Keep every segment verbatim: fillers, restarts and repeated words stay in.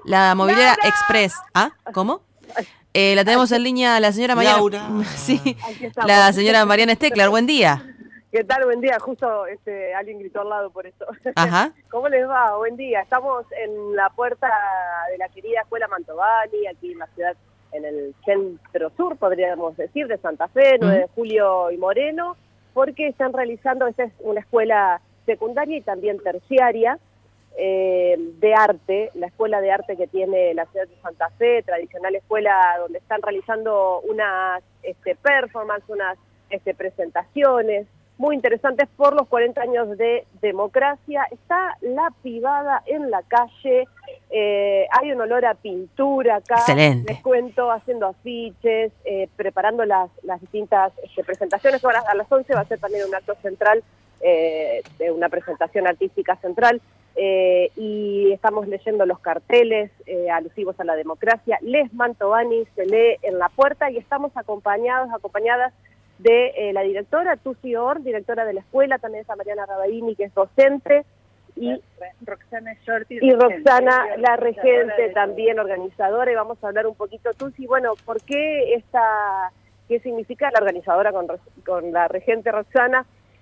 La mobiliaria ¡Laura! Express. ¿Ah? ¿Cómo? Eh, la tenemos en línea la señora Mariana. Laura. Sí, Aquí estamos. la señora Mariana Steckler. Buen día. ¿Qué tal? Buen día. Justo este, alguien gritó al lado por eso. Ajá. ¿Cómo les va? Buen día. Estamos en la puerta de la querida Escuela Mantovani, aquí en la ciudad, en el centro sur, podríamos decir, de Santa Fe, nueve de julio y Moreno, porque están realizando, esta es una escuela secundaria y también terciaria, eh, de arte, la escuela de arte que tiene la ciudad de Santa Fe, tradicional escuela donde están realizando unas este, performances, unas este, presentaciones muy interesantes por los cuarenta años de democracia. Está la Pibada en la calle, eh, hay un olor a pintura acá. Excelente. Les cuento, haciendo afiches, eh, preparando las, las distintas este, presentaciones. Ahora a las once va a ser también un acto central, eh, de una presentación artística central, eh, y estamos leyendo los carteles eh, alusivos a la democracia. Les Mantovani se lee en la puerta y estamos acompañados, acompañadas de eh, la directora, Tusi Or, directora de la escuela, también está Mariana Rabaini, que es docente, y Roxana Shorty, y Roxana, la regente, también organizadora, y vamos a hablar un poquito, Tusi, bueno, ¿por qué esta, qué significa la organizadora con, con la regente Roxana,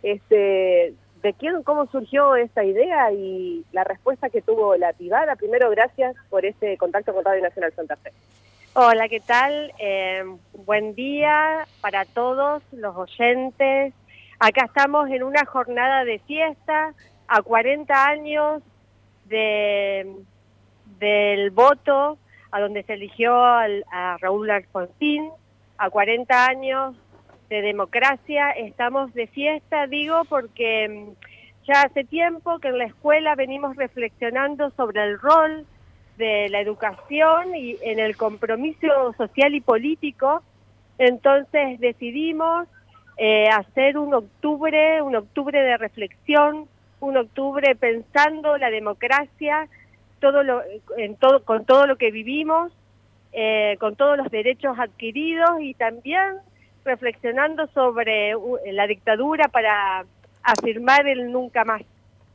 este, de quién, cómo surgió esta idea y la respuesta que tuvo la Pibada? Primero, gracias por este contacto con Radio Nacional Santa Fe. Hola, ¿qué tal? Eh, buen día para todos los oyentes. Acá estamos en una jornada de fiesta a cuarenta años de, del voto, a donde se eligió al, a Raúl Alfonsín, a cuarenta años de democracia. Estamos de fiesta, digo, porque ya hace tiempo que en la escuela venimos reflexionando sobre el rol de la educación y en el compromiso social y político. Entonces decidimos eh, hacer un octubre, un octubre de reflexión, un octubre pensando la democracia, todo lo, en todo, con todo lo que vivimos, eh, con todos los derechos adquiridos y también reflexionando sobre uh, la dictadura para afirmar el nunca más.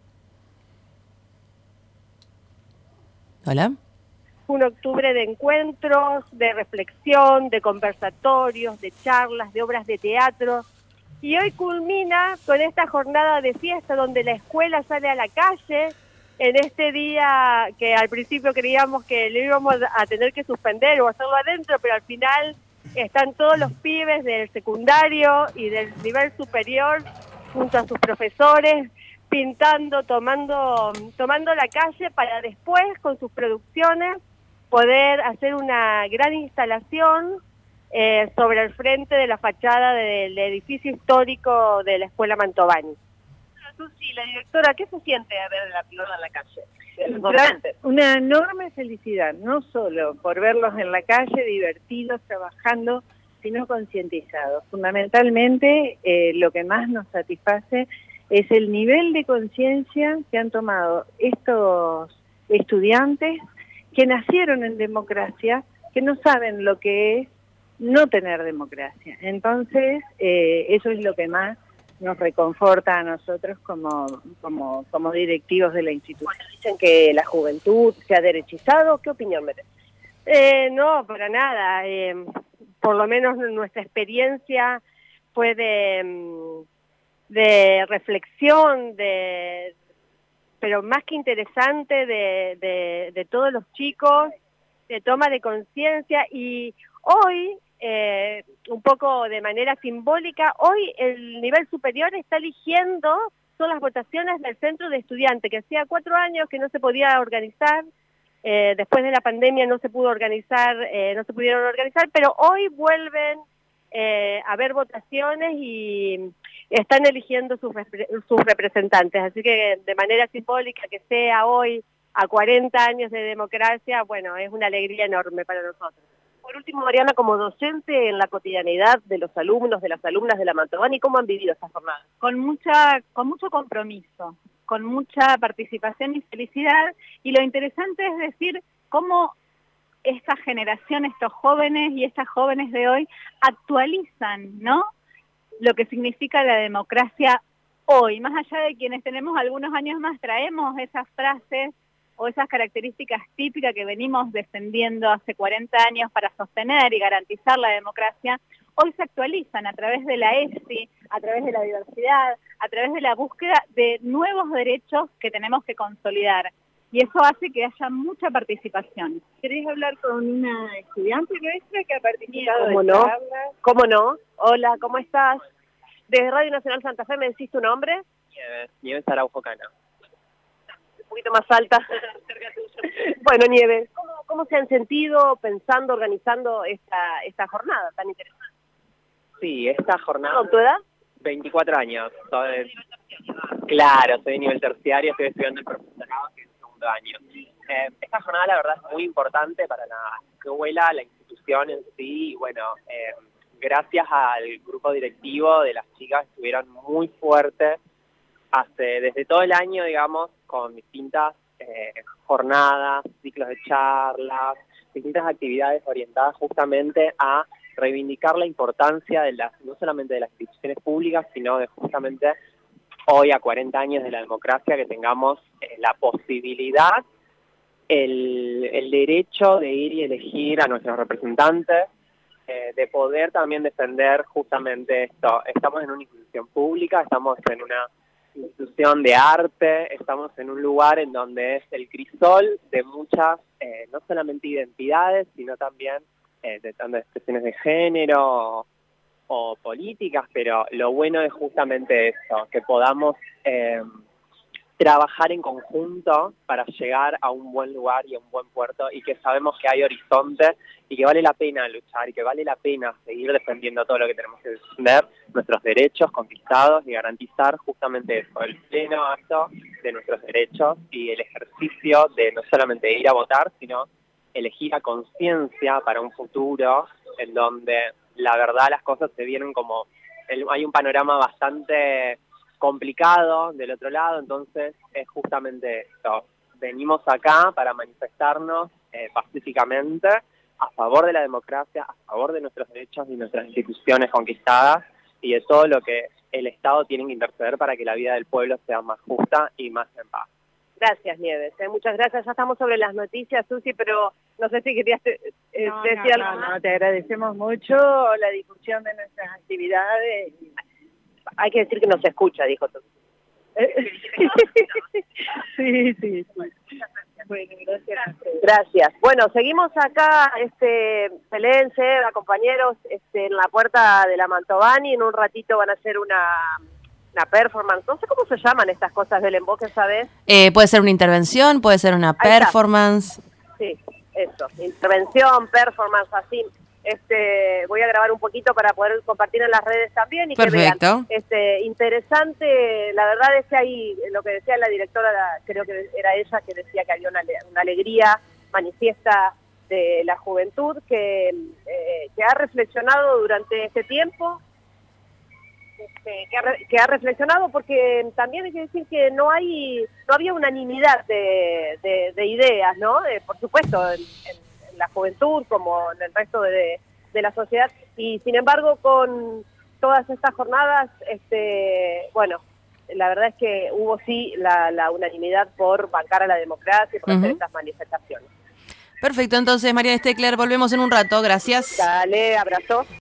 Hola. Un octubre de encuentros, de reflexión, de conversatorios, de charlas, de obras de teatro. Y hoy culmina con esta jornada de fiesta donde la escuela sale a la calle, en este día que al principio creíamos que lo íbamos a tener que suspender o hacerlo adentro, pero al final están todos los pibes del secundario y del nivel superior junto a sus profesores, pintando, tomando, tomando la calle para después, con sus producciones, poder hacer una gran instalación eh, sobre el frente de la fachada del edificio histórico de la Escuela Mantovani. Susi, la directora, ¿qué se siente a ver la Pibada en la calle? Una enorme felicidad, no solo por verlos en la calle, divertidos, trabajando, sino concientizados. Fundamentalmente, eh, lo que más nos satisface es el nivel de conciencia que han tomado estos estudiantes que nacieron en democracia, que no saben lo que es no tener democracia. Entonces, eh, eso es lo que más nos reconforta a nosotros como, como, como directivos de la institución. Bueno, dicen que la juventud se ha derechizado. ¿Qué opinión merece? Eh, no, para nada. Eh, por lo menos nuestra experiencia fue de, de reflexión, de pero más que interesante, de, de, de todos los chicos, de toma de conciencia. Y hoy, eh, un poco de manera simbólica, hoy el nivel superior está eligiendo, son las votaciones del centro de estudiantes, que hacía cuatro años que no se podía organizar, eh, después de la pandemia no se pudo organizar, eh, no se pudieron organizar, pero hoy vuelven eh, a haber votaciones y están eligiendo sus, sus representantes, así que de manera simbólica que sea hoy a cuarenta años de democracia, bueno, es una alegría enorme para nosotros. Por último, Mariana, como docente en la cotidianidad de los alumnos, de las alumnas de la Mantovani, ¿cómo han vivido esta jornada? Con mucha, con mucho compromiso, con mucha participación y felicidad, y lo interesante es decir cómo esta generación, estos jóvenes y estas jóvenes de hoy actualizan, ¿no?, lo que significa la democracia hoy. Más allá de quienes tenemos algunos años más, traemos esas frases o esas características típicas que venimos defendiendo hace cuarenta años para sostener y garantizar la democracia, hoy se actualizan a través de la E S I, a través de la diversidad, a través de la búsqueda de nuevos derechos que tenemos que consolidar. Y eso hace que haya mucha participación. ¿Querés hablar con una estudiante nuestra que ha participado ¿Cómo en no? charlas? ¿Cómo no? Hola, ¿cómo estás? Desde Radio Nacional Santa Fe, ¿me decís tu nombre? Nieves, Nieves Araujo Cana. Un poquito más alta. Bueno, Nieves, ¿cómo, ¿cómo se han sentido pensando, organizando esta, esta jornada tan interesante? Sí, esta jornada... ¿Con tu edad? veinticuatro años. Soy, claro, soy de nivel terciario, estoy estudiando el profesorado, que es el segundo año. Eh, esta jornada, la verdad, es muy importante para la escuela, la institución en sí, y bueno... Eh, gracias al grupo directivo de las chicas, estuvieron muy fuertes hace, desde todo el año, digamos, con distintas eh, jornadas, ciclos de charlas, distintas actividades orientadas justamente a reivindicar la importancia de las, no solamente de las instituciones públicas, sino de justamente hoy, a cuarenta años de la democracia, que tengamos eh, la posibilidad, el, el derecho de ir y elegir a nuestros representantes, de poder también defender justamente esto. Estamos en una institución pública, estamos en una institución de arte, estamos en un lugar en donde es el crisol de muchas, eh, no solamente identidades, sino también eh, de tantas expresiones de género o, o políticas, pero lo bueno es justamente eso, que podamos eh, trabajar en conjunto para llegar a un buen lugar y a un buen puerto, y que sabemos que hay horizonte y que vale la pena luchar y que vale la pena seguir defendiendo todo lo que tenemos que defender, nuestros derechos conquistados, y garantizar justamente eso, el pleno acto de nuestros derechos y el ejercicio de no solamente ir a votar, sino elegir a conciencia para un futuro en donde la verdad las cosas se vienen como, el, hay un panorama bastante complicado del otro lado, entonces es justamente esto. Venimos acá para manifestarnos eh, pacíficamente a favor de la democracia, a favor de nuestros derechos y nuestras instituciones conquistadas, y de todo lo que el Estado tiene que interceder para que la vida del pueblo sea más justa y más en paz. Gracias, Nieves. Eh, muchas gracias. Ya estamos sobre las noticias, Susi, pero no sé si querías te, eh, No, decir no, algo no, más. no, te agradecemos mucho la difusión de nuestras actividades. Hay que decir que no se escucha, dijo tú. Sí, sí, sí. Bueno, gracias. Gracias. Bueno, seguimos acá, este, peléense, compañeros, este, en la puerta de la Mantovani. En un ratito van a hacer una, una performance. No sé cómo se llaman estas cosas del emboque, ¿sabes? Eh, puede ser una intervención, puede ser una Ahí está. performance. Sí, eso. Intervención, performance, así. Este, voy a grabar un poquito para poder compartir en las redes también y Perfecto. que vean. Este, interesante, la verdad es que ahí, lo que decía la directora, la, creo que era ella que decía que había una, una alegría manifiesta de la juventud que, eh, que ha reflexionado durante este tiempo, este, que, ha, que ha reflexionado porque también hay que decir que no hay, no había unanimidad de, de, de ideas, ¿no? Eh, por supuesto, en, en la juventud como en el resto de, de la sociedad, y sin embargo con todas estas jornadas, este, bueno, la verdad es que hubo sí la, la unanimidad por bancar a la democracia y por Uh-huh. hacer estas manifestaciones. Perfecto, entonces María Steckler, volvemos en un rato, gracias. Dale, abrazo.